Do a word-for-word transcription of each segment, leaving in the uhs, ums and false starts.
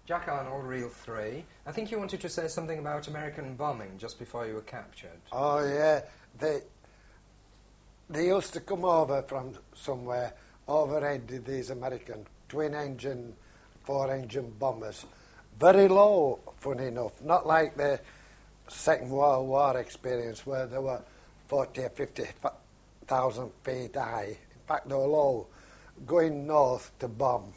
Jack Arnold, Reel three. I think you wanted to say something about American bombing just before you were captured. Oh, yeah. They, they used to come over from somewhere, overhead these American twin-engine, four-engine bombers. Very low, funny enough. Not like the Second World War experience where they were forty or fifty thousand feet high. In fact, they were low, going north to bomb.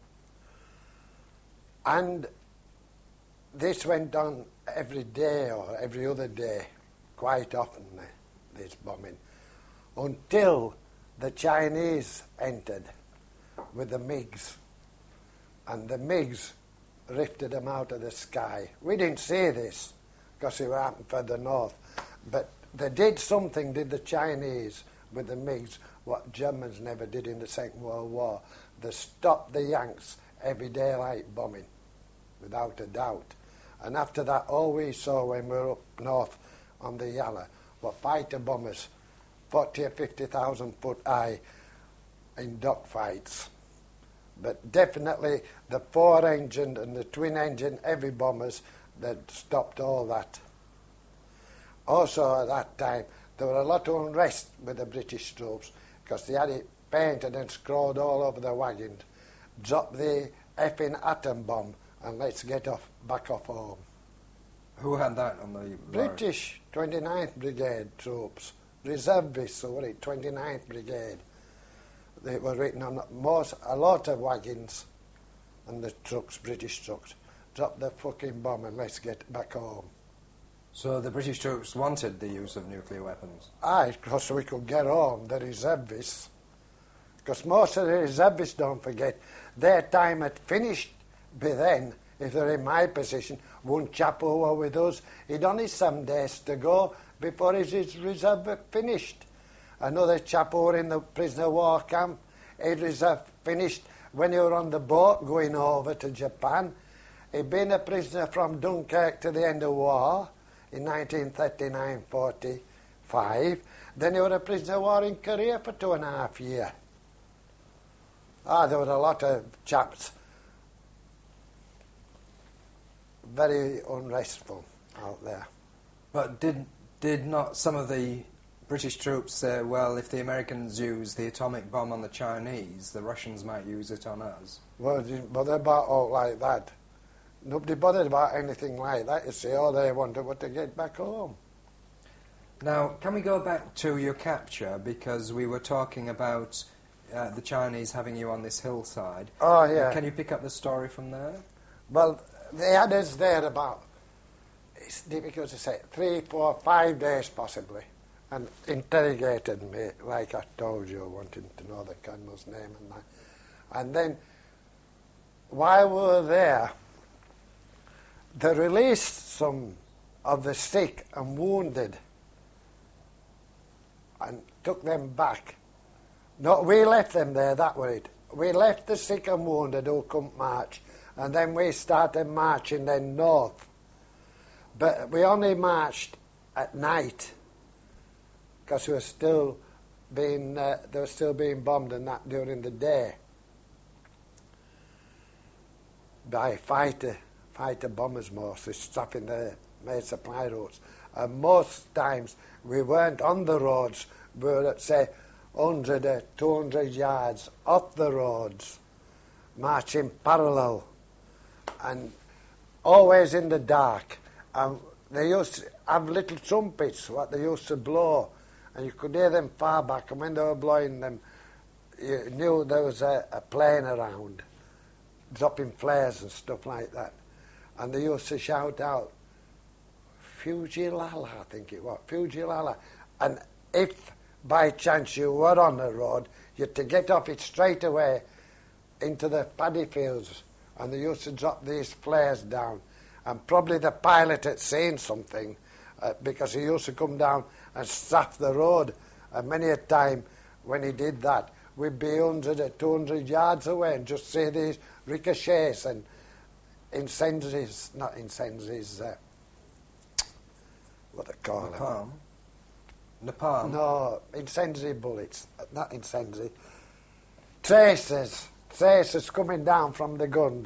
And this went on every day or every other day, quite often, this bombing, until the Chinese entered with the MiGs. And the MiGs lifted them out of the sky. We didn't see this because it happened further north. But they did something, did the Chinese, with the MiGs, what Germans never did in the Second World War. They stopped the Yanks every daylight bombing, without a doubt. And after that, all we saw when we were up north on the Yala were fighter bombers, forty or fifty thousand foot high, in dogfights. But definitely the four-engine and the twin-engine heavy bombers, that stopped all that. Also at that time, there were a lot of unrest with the British troops because they had it painted and scrawled all over the wagons. Drop the effing atom bomb and let's get off back off home. Who had that on the... British twenty-ninth Brigade troops, reservists who were in twenty-ninth Brigade. They were written on most, a lot of wagons and the trucks, British trucks. Drop the fucking bomb and let's get back home. So the British troops wanted the use of nuclear weapons? Aye, because we could get home, the reservists. Because most of the reservists, don't forget, their time had finished by then. If they're in my position, one chap who were with us, he'd only some days to go before his, his reserve had finished. Another chap who were in the prisoner war camp, his reserve finished when he were on the boat going over to Japan. He'd been a prisoner from Dunkirk to the end of war in nineteen thirty-nine forty-five. Then he was a prisoner of war in Korea for two and a half years. Ah, there were a lot of chaps very unrestful out there. But did did not some of the British troops say, well, if the Americans use the atomic bomb on the Chinese, the Russians might use it on us? Well, they didn't bother about all like that. Nobody bothered about anything like that, you see. All they wanted was to get back home. Now, can we go back to your capture, because we were talking about uh, the Chinese having you on this hillside. Oh, yeah. Uh, can you pick up the story from there? Well, they had us there about, it's difficult to say, three, four, five days possibly, and interrogated me, like I told you, wanting to know the colonel's name and that. And then, while we were there, they released some of the sick and wounded and took them back. No, we left them there, that was it. We left the sick and wounded who couldn't march, and then we started marching then north. But we only marched at night, because we were still being, uh, they were still being bombed and that during the day by fighter, fighter bombers mostly, stopping the main supply roads. And most times we weren't on the roads, we were at, say, one hundred or two hundred yards off the roads, marching parallel, and always in the dark. And they used to have little trumpets, what they used to blow, and you could hear them far back, and when they were blowing them, you knew there was a, a plane around, dropping flares and stuff like that. And they used to shout out, Fujilala, I think it was, Fujilala. And if by chance you were on the road, you had to get off it straight away into the paddy fields, and they used to drop these flares down. And probably the pilot had seen something, uh, because he used to come down and staff the road. And many a time when he did that, we'd be one hundred or two hundred yards away and just see these ricochets and incendiaries, not incendiaries, uh, what they call them. Napalm? Napalm? No, incendiary bullets, not incendiary. Tracers, tracers coming down from the guns.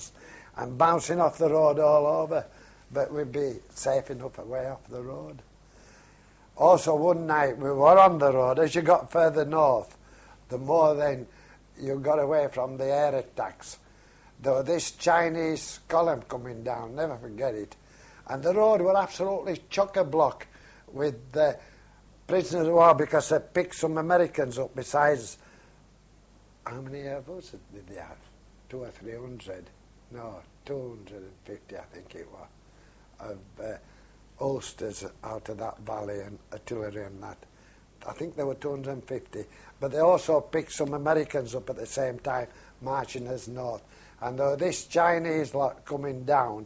and bouncing off the road all over, but we'd be safe enough away off the road. Also, one night we were on the road. As you got further north, the more then you got away from the air attacks. There was this Chinese column coming down, never forget it. And the road was absolutely chock-a-block with the prisoners of war because they picked some Americans up besides, how many of us did they have? Two or three hundred? No, two hundred fifty I think it was, of uh, Ulsters out of that valley and artillery and that. I think there were two hundred fifty. But they also picked some Americans up at the same time, marching us north. And there was this Chinese lot coming down,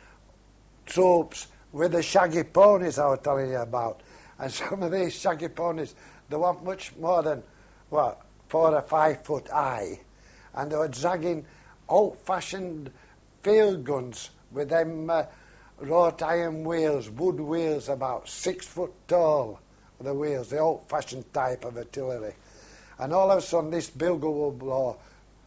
troops with the shaggy ponies I was telling you about. And some of these shaggy ponies, they weren't much more than, what, four or five foot high. And they were dragging old-fashioned field guns with them uh, wrought iron wheels, wood wheels about six foot tall, the wheels, the old-fashioned type of artillery. And all of a sudden this bugle will blow,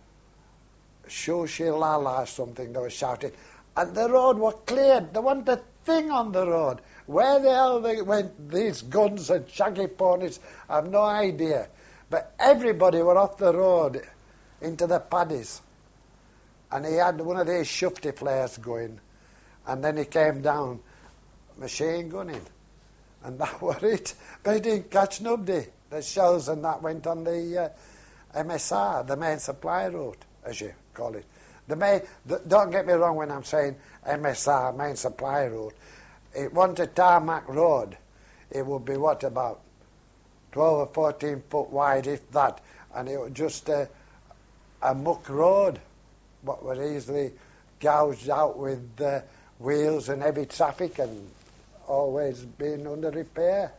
shoo-shi-la-la something, they were shouting. And the road was cleared. There wasn't a thing on the road. Where the hell they went, these guns and shaggy ponies, I have no idea. But everybody were off the road into the paddies. And he had one of these shufty flares going. And then he came down machine gunning. And that was it. But he didn't catch nobody. The shells and that went on the uh, M S R, the main supply route, as you call it. The main, the, don't get me wrong when I'm saying M S R, main supply route. It wasn't a tarmac road. It would be, what, about twelve or fourteen foot wide, if that. And it was just a, a muck road, what was easily gouged out with uh, wheels and heavy traffic and always being under repair.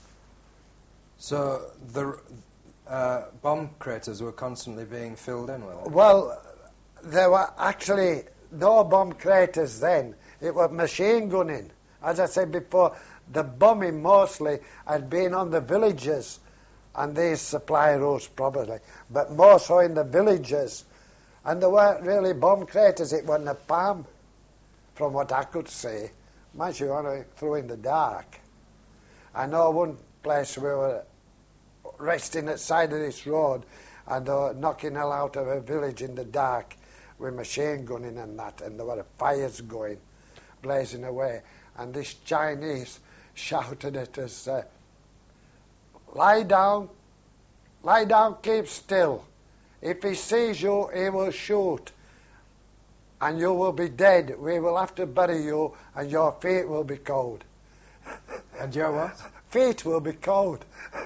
So the uh, bomb craters were constantly being filled in with it? Well, there were actually no bomb craters then. It was machine gunning. As I said before, the bombing mostly had been on the villages and these supply routes probably, but more so in the villages. And there weren't really bomb craters. It wasn't a palm, from what I could see. Much you want to throw in the dark. I know one place we were resting at the side of this road and they were knocking hell out of a village in the dark with machine gunning and that, and there were fires going, blazing away. And this Chinese shouted at us, uh, lie down, lie down, keep still. If he sees you, he will shoot. And you will be dead. We will have to bury you, and your feet will be cold. And your what? Feet will be cold.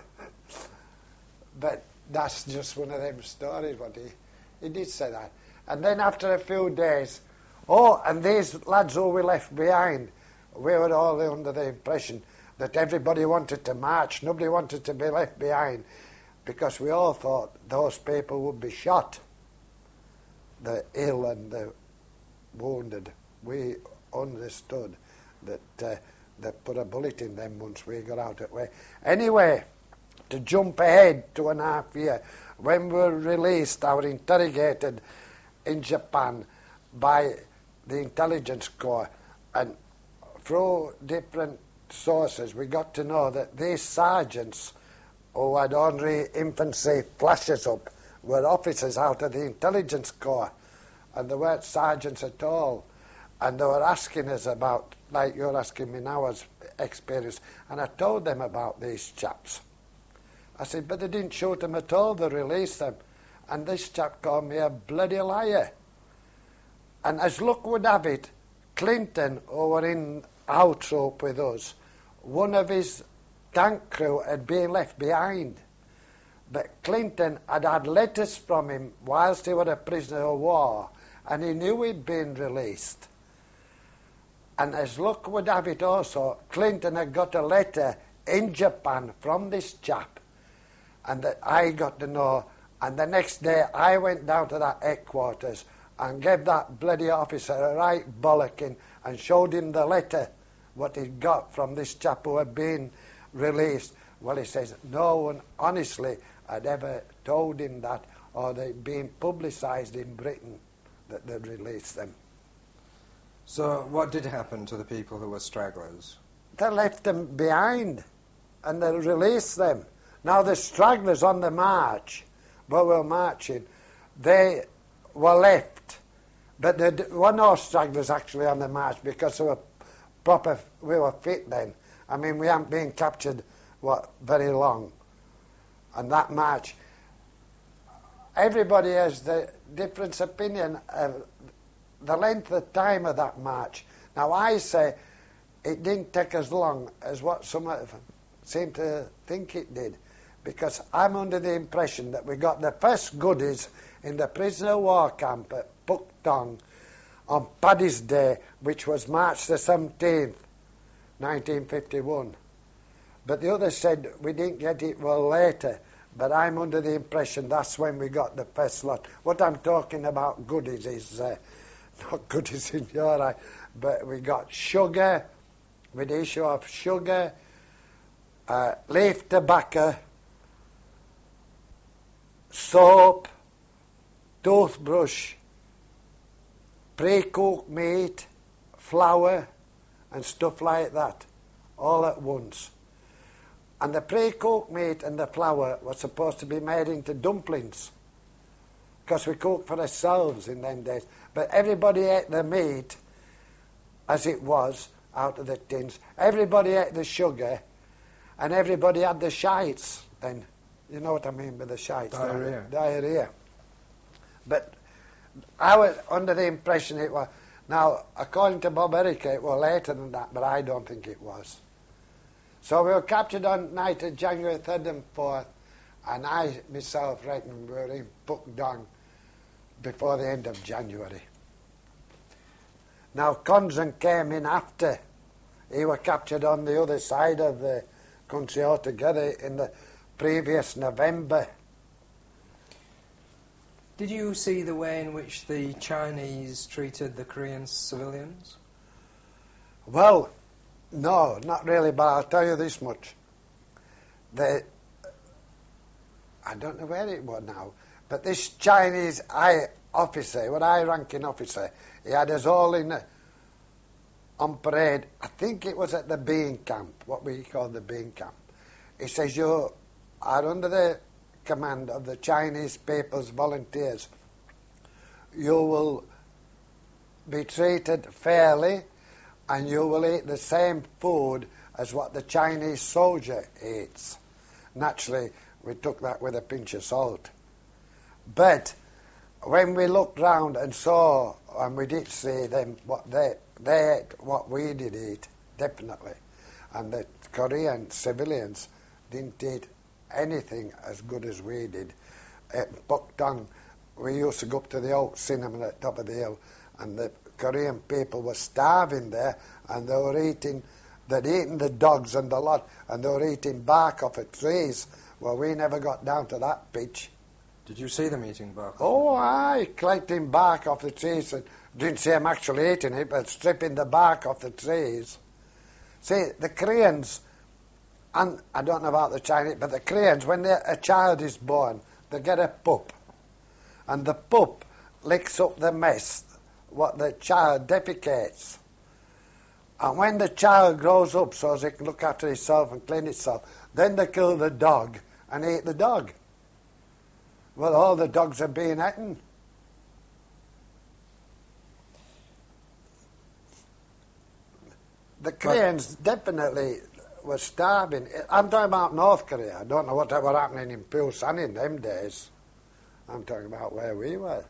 But that's just one of them stories, what he, he did say that. And then after a few days, oh, and these lads who we left behind, we were all under the impression that everybody wanted to march, nobody wanted to be left behind, because we all thought those people would be shot, the ill and the wounded. We understood that uh, they put a bullet in them once we got out that way. Anyway, to jump ahead two and a half year, when we were released, I was interrogated in Japan by the intelligence corps, and through different sources we got to know that these sergeants who had ordinary infantry flashes up were officers out of the intelligence corps, and they weren't sergeants at all. And they were asking us about, like you're asking me now, as experience, and I told them about these chaps. I said, but they didn't shoot them at all, they released them. And this chap called me a bloody liar. And as luck would have it, Clinton, who were in our troop with us, one of his tank crew had been left behind. But Clinton had had letters from him whilst he was a prisoner of war, and he knew he'd been released. And as luck would have it also, Clinton had got a letter in Japan from this chap, and that I got to know. And the next day I went down to that headquarters and gave that bloody officer a right bollocking and showed him the letter, what he'd got from this chap who had been released. Well, he says, no one honestly had ever told him that, or they'd been publicised in Britain that they'd released them. So what did happen to the people who were stragglers? They left them behind and they released them. Now the stragglers on the march, where we were marching, they were left. But there were no stragglers actually on the march because they were proper, we were fit then. I mean, we hadn't been captured, what, very long. And that march, everybody has the different opinion of the length of time of that march. Now I say it didn't take as long as what some of them seem to think it did, because I'm under the impression that we got the first goodies in the prisoner of war camp at Puk Tong on Paddy's Day, which was March the seventeenth, nineteen fifty-one. But the others said we didn't get it well later, but I'm under the impression that's when we got the first lot. What I'm talking about goodies is uh, not goodies in your eye, but we got sugar, with the issue of sugar, uh, leaf tobacco, soap, toothbrush, pre-cooked meat, flour, and stuff like that, all at once. And the pre-cooked meat and the flour were supposed to be made into dumplings, because we cooked for ourselves in them days. But everybody ate the meat as it was out of the tins. Everybody ate the sugar, and everybody had the shites then. You know what I mean by the shites? Diarrhea. Diarrhea. But I was under the impression it was. Now, according to Bob Erica, it was later than that, but I don't think it was. So we were captured on night of January third and fourth, and I myself reckon we were in Puk Tong before the end of January. Now, Konzen came in after. He was captured on the other side of the country altogether in the previous November. Did you see the way in which the Chinese treated the Korean civilians? Well, no, not really, but I'll tell you this much. The, I don't know where it was now, but this Chinese high officer, what high-ranking officer, he had us all in a, on parade. I think it was at the bean camp, what we call the bean camp. He says, you are under the command of the Chinese People's Volunteers. You will be treated fairly, and you will eat the same food as what the Chinese soldier eats. Naturally, we took that with a pinch of salt. But when we looked round and saw, and we did see them, what they, they ate what we did eat, definitely. And the Korean civilians didn't eat anything as good as we did. At Puk Tong, we used to go up to the old cinema at the top of the hill, and the Korean people were starving there, and they were eating, they'd eaten the dogs and the lot, and they were eating bark off of trees. Well, we never got down to that pitch. Did you see them eating bark? Oh, aye, collecting bark off the trees. And didn't see them actually eating it, but stripping the bark off the trees. See, the Koreans, and I don't know about the Chinese, but the Koreans, when a child is born, they get a pup. And the pup licks up the mess, what the child defecates. And when the child grows up so as it can look after itself and clean itself, then they kill the dog and eat the dog. Well, all the dogs are being eaten. The Koreans definitely were starving. I'm talking about North Korea. I don't know what were happening in Pulsan in them days. I'm talking about where we were.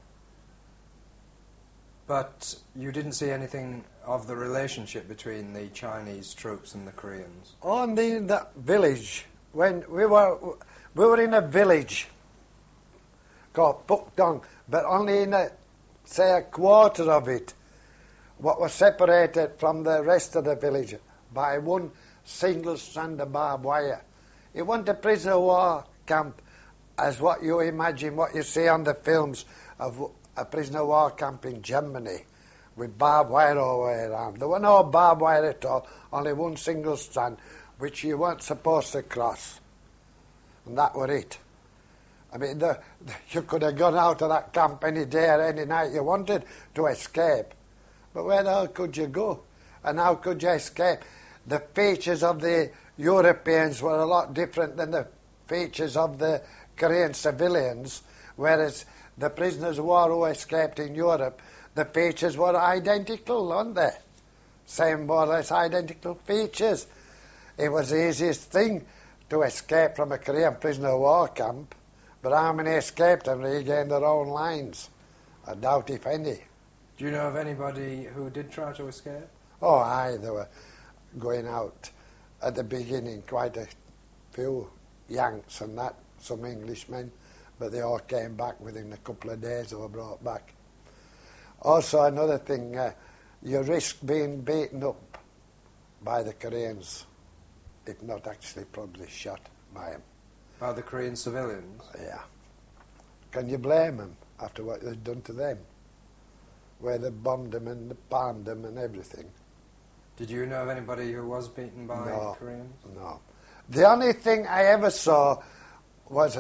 But you didn't see anything of the relationship between the Chinese troops and the Koreans? Only in the village. When we were, we were in a village called Puk Tong, but only in a, say, a quarter of it, what was separated from the rest of the village by one single strand of barbed wire. It wasn't a prisoner of war camp as what you imagine, what you see on the films of a prisoner of war camp in Germany with barbed wire all the way around. There were no barbed wire at all, only one single strand, which you weren't supposed to cross. And that was it. I mean, the, the, you could have gone out of that camp any day or any night you wanted to escape. But where the hell could you go? And how could you escape? The features of the Europeans were a lot different than the features of the Korean civilians, whereas the prisoners of war who escaped in Europe, the features were identical, weren't they? Same more or less identical features. It was the easiest thing to escape from a Korean prisoner of war camp, but how many escaped and regained their own lines? I doubt if any. Do you know of anybody who did try to escape? Oh, aye, they were going out at the beginning, quite a few Yanks and that, some Englishmen, but they all came back within a couple of days. They were brought back. Also, another thing, uh, you risk being beaten up by the Koreans, if not actually probably shot by them. By the Korean civilians? Yeah. Can you blame them after what they've done to them? Where they bombed them and they palmed them and everything. Did you know of anybody who was beaten by no, Koreans? No. The only thing I ever saw was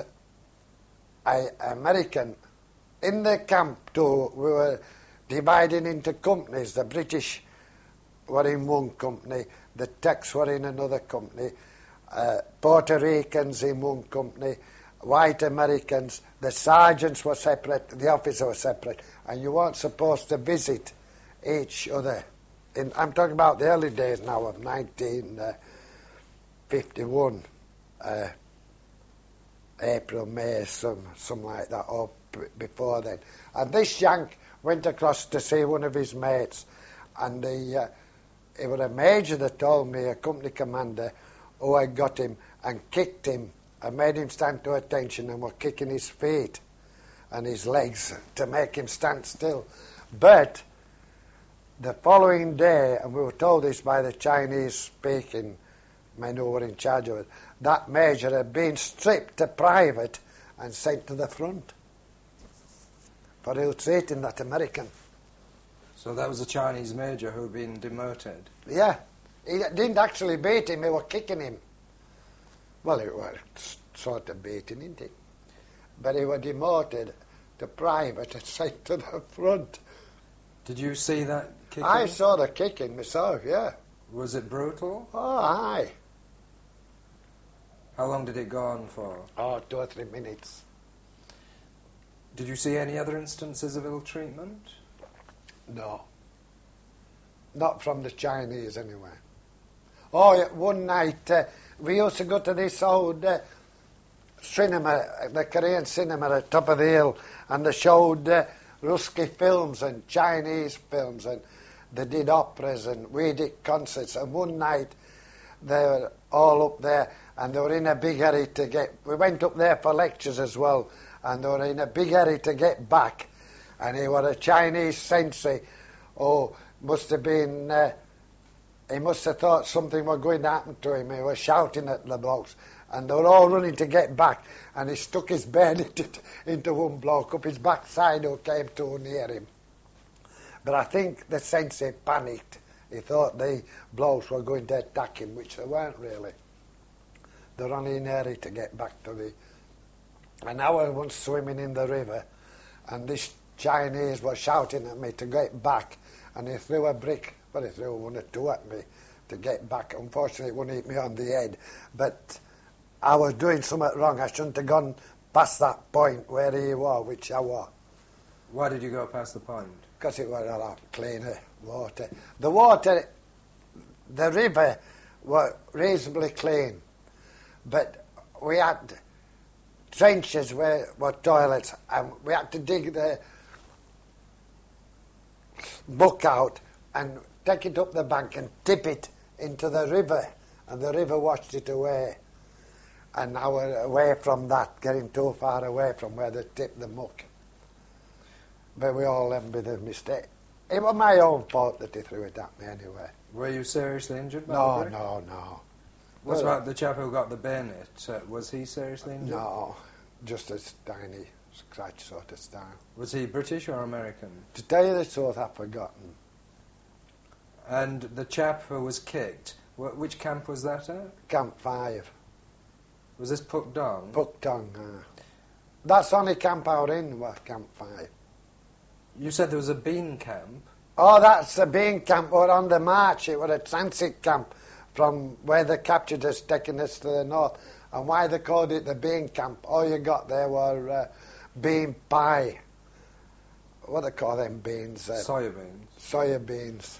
an American in the camp too. We were dividing into companies. The British were in one company, the Tex were in another company, uh, Puerto Ricans in one company, white Americans, the sergeants were separate, the officers were separate, and you weren't supposed to visit each other. In, I'm talking about the early days now of nineteen fifty-one, uh, April, May, some, something like that, or b- before then. And this Yank went across to see one of his mates, and the, uh, it was a major that told me, a company commander, who had got him and kicked him and made him stand to attention and were kicking his feet and his legs to make him stand still. But the following day, and we were told this by the Chinese-speaking men who were in charge of it, that major had been stripped to private and sent to the front for ill-treating that American. So that was a Chinese major who had been demoted? Yeah. He didn't actually beat him, they were kicking him. Well, it was sort of beating, didn't it? But he was demoted to private and sent to the front. Did you see that kicking? I saw the kicking myself, yeah. Was it brutal? Oh, aye. How long did it go on for? Oh, two or three minutes. Did you see any other instances of ill treatment? No. Not from the Chinese, anyway. Oh, yeah, one night, uh, we used to go to this old uh, cinema, the Korean cinema at the top of the hill, and they showed uh, Ruski films and Chinese films, and they did operas, and we did concerts. And one night, they were all up there, and they were in a big hurry to get... We went up there for lectures as well, and they were in a big hurry to get back. And he was a Chinese sensei who must have been... Uh, he must have thought something was going to happen to him. He was shouting at the blokes, and they were all running to get back, and he stuck his bayonet into one bloke up his backside who came too near him. But I think the sensei panicked. He thought the blokes were going to attack him, which they weren't really. They were only in a hurry to get back to the... And I was once swimming in the river, and this Chinese was shouting at me to get back, and he threw a brick, well, he threw one or two at me to get back. Unfortunately, it wouldn't hit me on the head, but I was doing something wrong. I shouldn't have gone past that point where he was, which I was. Why did you go past the point? Because it was a lot cleaner water. The water, the river, was reasonably clean, but we had trenches where were toilets, and we had to dig the buck out and take it up the bank and tip it into the river, and the river washed it away. And I was away from that, getting too far away from where they tipped the muck. But we all envied the mistake. It was my own fault that he threw it at me anyway. Were you seriously injured by No, the brick? no, no. What Well, about the chap who got the bayonet? Uh, was he seriously injured? No, just a tiny scratch sort of style. Was he British or American? To tell you the truth, I've forgotten. And the chap who was kicked, wh- which camp was that at? Camp five. Was this Puk Dong? Puk Tong. Uh, that's the only camp I was in, was Camp five. You said there was a bean camp? Oh, that's the bean camp. We're on the march. It was a transit camp from where they captured us, taking us to the north. And why they called it the bean camp, all you got there were uh, bean pie. What do they call them beans? Uh, Soya beans. Soya beans.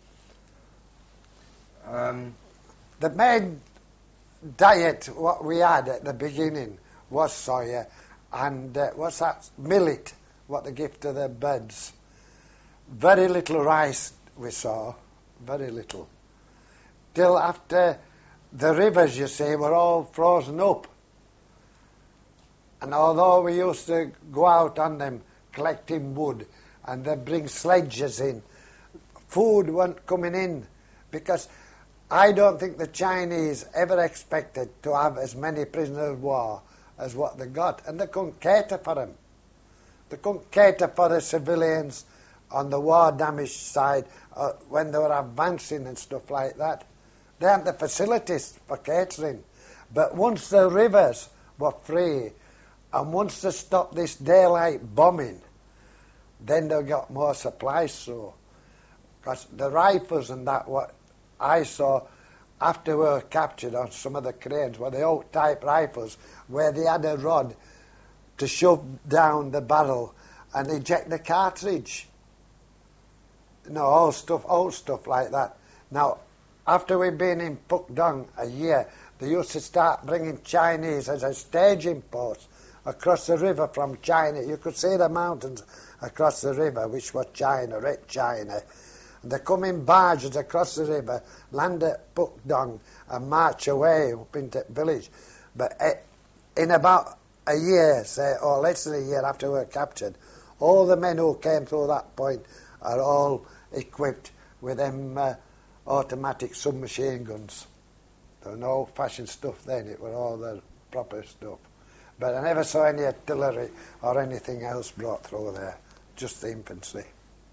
Um, the main diet what we had at the beginning was soya and uh, what's that? Millet, what they give to the birds. Very little rice we saw, very little. Till after the rivers, you see, were all frozen up. And although we used to go out on them collecting wood and they bring sledges in, food wasn't coming in because I don't think the Chinese ever expected to have as many prisoners of war as what they got. And they couldn't cater for them. They couldn't cater for the civilians on the war-damaged side uh, when they were advancing and stuff like that. They had the facilities for catering. But once the rivers were free and once they stopped this daylight bombing, then they got more supplies through. Because the rifles and that, what I saw after we were captured on some of the cranes, were the old-type rifles where they had a rod to shove down the barrel and eject the cartridge. You know, old stuff, old stuff like that. Now, after we'd been in Pukdong a year, they used to start bringing Chinese as a staging post across the river from China. You could see the mountains across the river, which was China, Red China. And they come in barges across the river, land at Pukdong, and march away up into the village. But in about a year, say, or less than a year after we were captured, all the men who came through that point are all equipped with them uh, automatic submachine guns. There were no old-fashioned stuff then, it was all the proper stuff. But I never saw any artillery or anything else brought through there, just the infantry.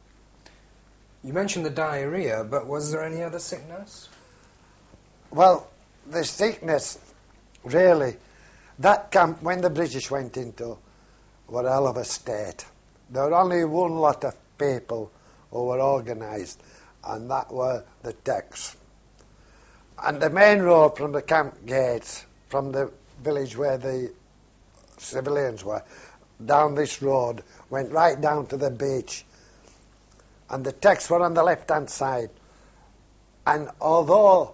You mentioned the diarrhea, but was there any other sickness? Well, the sickness, really, that camp, when the British went into, was a hell of a state. There were only one lot of people who were organised, and that were the Tex. And the main road from the camp gates, from the village where the civilians were, down this road, went right down to the beach. And the Tex were on the left-hand side. And although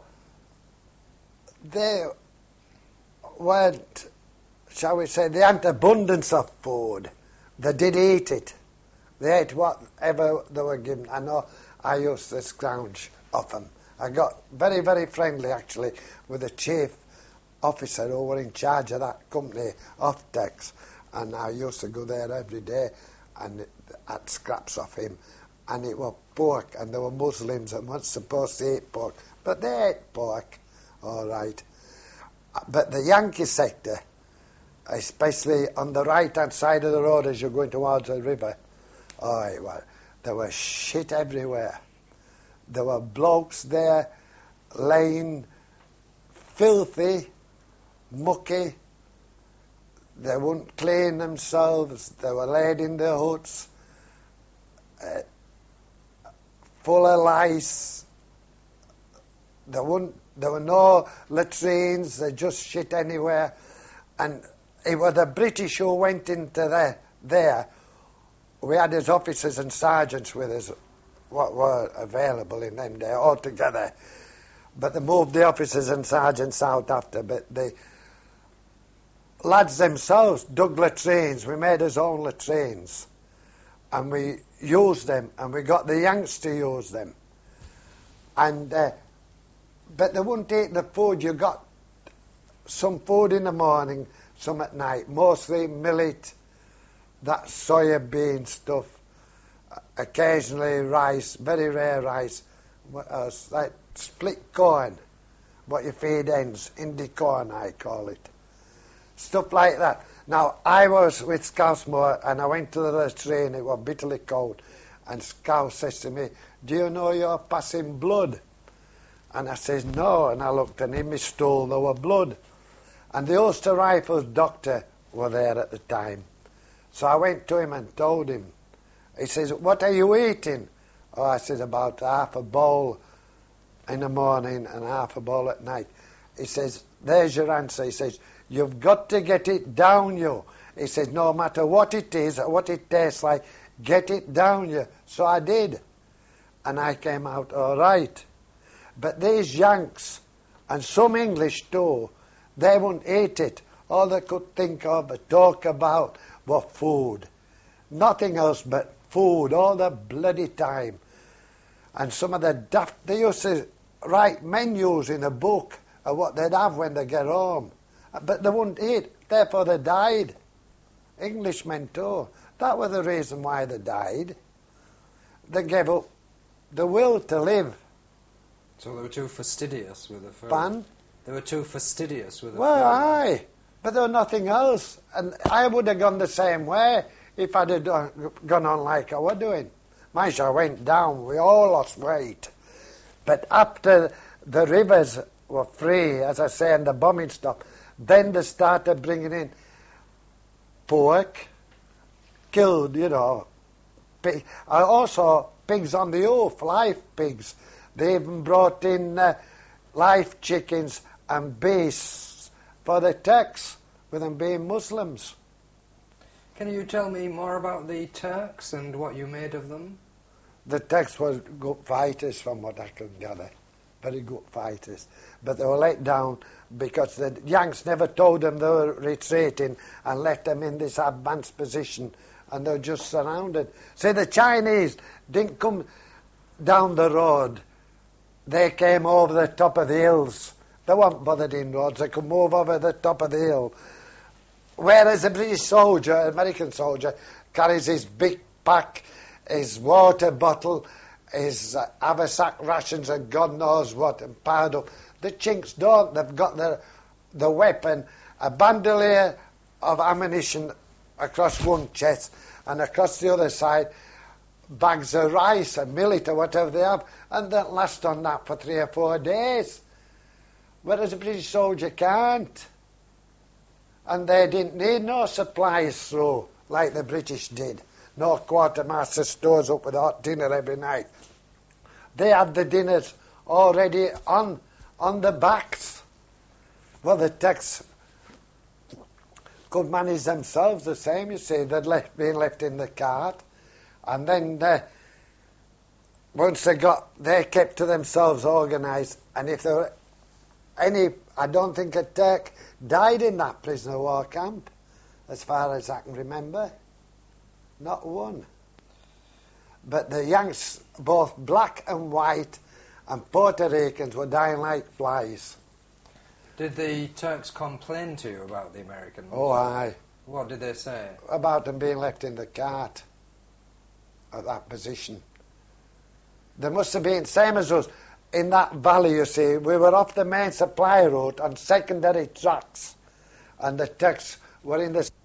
they weren't, shall we say, they hadn't abundance of food, they did eat it. They ate whatever they were given. I know I used to scrounge off them. I got very, very friendly, actually, with the chief officer who were in charge of that company of Tex. And I used to go there every day and had scraps off him. And it was pork, and there were Muslims that weren't supposed to eat pork. But they ate pork, all right. But the Yankee sector, especially on the right-hand side of the road as you're going towards the river, oh, it was, there was shit everywhere. There were blokes there laying filthy, mucky. They wouldn't clean themselves. They were laid in their huts, uh, full of lice. There, wouldn't, there were no latrines. They just shit anywhere. And it was the British who went into the, there. We had his officers and sergeants with us, what were available in them days, all together. But they moved the officers and sergeants out after. But the lads themselves dug latrines. We made our own latrines. And we used them, and we got the Yanks to use them. And uh, but they wouldn't eat the food. You got some food in the morning, some at night, mostly millet, that soya bean stuff, occasionally rice, very rare rice, what else? Like split corn, what you feed hens, Indy corn I call it. Stuff like that. Now, I was with Scousmore and I went to the latrine, it was bitterly cold, and Scouse says to me, "Do you know you're passing blood?" And I says, "No," and I looked, and in my stool there were blood. And the Ulster Rifles doctor were there at the time. So I went to him and told him. He says, "What are you eating?" Oh, I said, about half a bowl in the morning and half a bowl at night. He says, there's your answer. He says, you've got to get it down you. He says, no matter what it is or what it tastes like, get it down you. So I did. And I came out all right. But these Yanks, and some English too, they wouldn't eat it. All they could think of or talk about was food. Nothing else but food all the bloody time. And some of the daft, they used to write menus in a book of what they'd have when they get home. But they wouldn't eat, therefore they died. Englishmen too. That was the reason why they died. They gave up the will to live. So they were too fastidious with the food. Pan? They were too fastidious with the Well, food. aye. But there was nothing else. And I would have gone the same way if I'd have done, gone on like I was doing. Mind you, I went down. We all lost weight. But after the rivers were free, as I say, and the bombing stopped, then they started bringing in pork, killed, you know, pig. Also pigs on the hoof, live pigs. They even brought in uh, live chickens and beasts for the Turks, with them being Muslims. Can you tell me more about the Turks and what you made of them? The Turks were good fighters, from what I can gather. Very good fighters. But they were let down because the Yanks never told them they were retreating and left them in this advanced position, and they were just surrounded. See, the Chinese didn't come down the road. They came over the top of the hills. They weren't bothered in roads. They could move over the top of the hill. Whereas a British soldier, American soldier, carries his big pack, his water bottle, his uh, haversack rations and God knows what, and powered up. The Chinks don't. They've got the, the weapon, a bandolier of ammunition across one chest, and across the other side, bags of rice and millet or whatever they have, and they'll last on that for three or four days. Whereas a British soldier can't. And they didn't need no supplies through like the British did. No quartermaster stores up with hot dinner every night. They had the dinners already on on the backs. Well, the Turks could manage themselves the same, you see. They'd left, been left in the cart. And then uh, once they got, they kept to themselves organised. And if there were any, I don't think a Turk died in that prisoner of war camp, as far as I can remember. Not one. But the Yanks, both black and white, and Puerto Ricans were dying like flies. Did the Turks complain to you about the Americans? Oh, aye. What did they say? About them being left in the cart at that position. There must have been, same as us, in that valley, you see, we were off the main supply route on secondary tracks, and the Turks were in the